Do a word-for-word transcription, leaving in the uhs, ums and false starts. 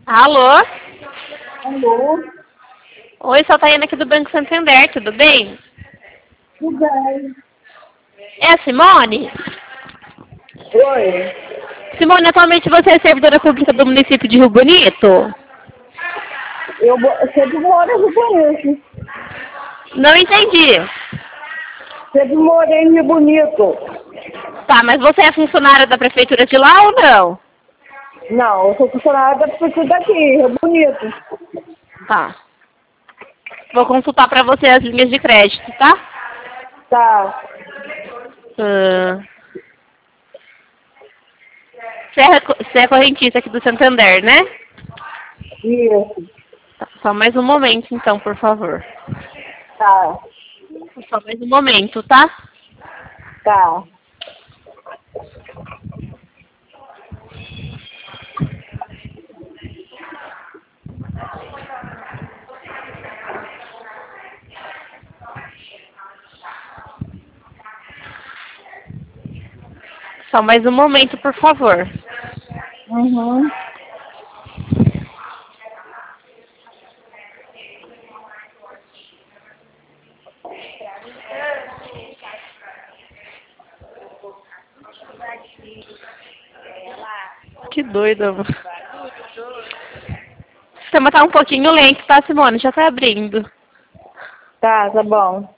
Alô? Alô? Oi, sou a Taiana aqui do Banco Santander, tudo bem? Tudo bem. É a Simone? Oi. Simone, atualmente você é servidora pública do município de Rio Bonito? Eu, mo- eu sempre moro em Rio Bonito. Não entendi. Sempre morei em Rio Bonito. Tá, mas você é funcionária da prefeitura de lá ou não? Não, eu sou funcionária da prefeitura daqui, Rio Bonito. Tá. Vou consultar pra você as linhas de crédito, tá? Tá. Ah, você, é, co- você é correntista aqui do Santander, né? Isso. Tá, só mais um momento, então, por favor. Tá. Só mais um momento, tá? Tá. Só mais um momento, por favor. Uhum. Que doida, mano. O sistema tá um pouquinho lento, tá, Simone? Já tá abrindo. Tá, tá bom.